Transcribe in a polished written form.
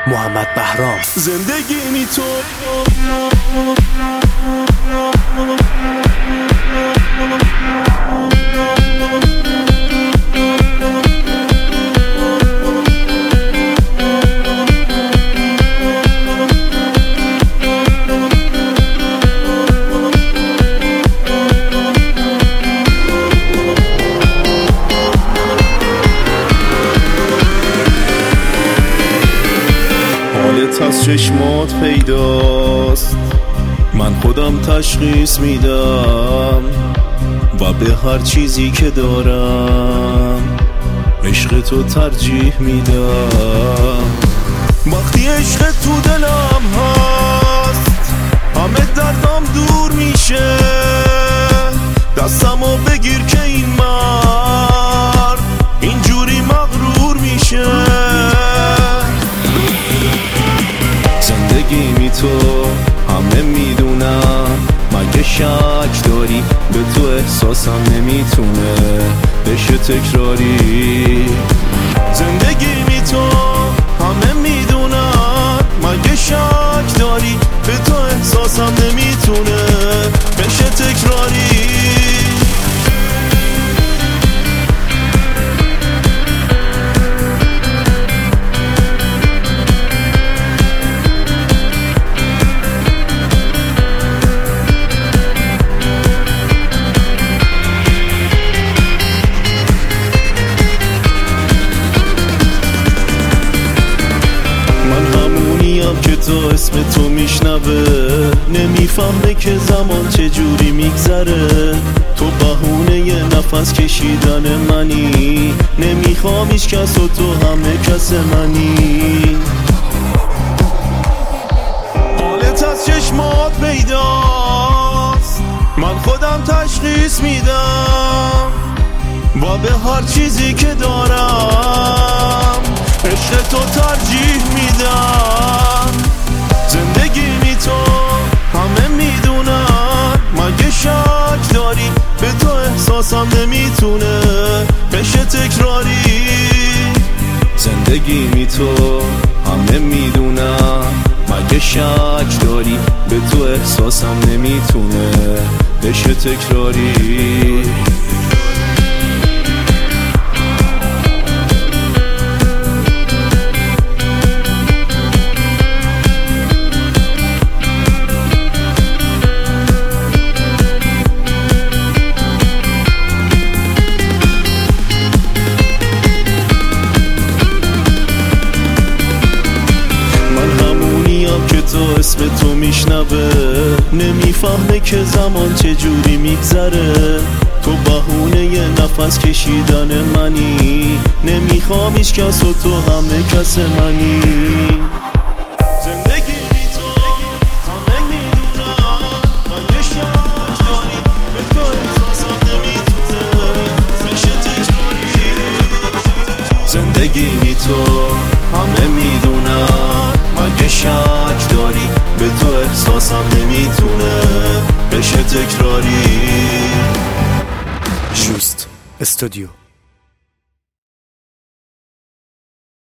محمد بهرام. زندگی می تو حالت از چشمات پیداست، من خودم تشخیص میدم و به هر چیزی که دارم عشق تو ترجیح میدم. وقتی عشق تو دلم هست همه دردم دور میشه، دستمو بگیر که این مرد اینجوری مغرور میشه. زندگی می تو همه میدونم، مگه شک داری به تو احساسم نمیتونه بشه تکراری. زندگی می تو همه میدونم، مگه شک داری به تو احساسم نمیتونه بشه تکراری. که تو اسم تو میشنوه، نمیفهمه که زمان چجوری میگذره. تو بهونه یه نفس کشیدن منی، نمیخوام هیچ کس و تو همه کس منی. حالت از چشمات پیداست، من خودم تشخیص میدم و به هر چیزی که دارم عشق تو ترجیح میدم. زندگی می تو همه میدونن، مگه شک داری به تو احساسم نمیتونه بشه تکراری. زندگی می تو همه میدونن، مگه شک داری به تو احساسم نمیتونه بشه تکراری. که تو اسم تو میشنوه، نمیفهمه که زمان چجوری میگذره. تو بهونه یه نفس کشیدن منی، نمیخوام هیچ کس و تو همه کس منی. زندگی بی تو همه میدونم، مگه شک داری به تو احساسم نمیتونه بشه تکراری. زندگی بی تو همه میدونم، مگه شک داری به تو احساسم نمیتونه بشه تکراری. جوست استودیو.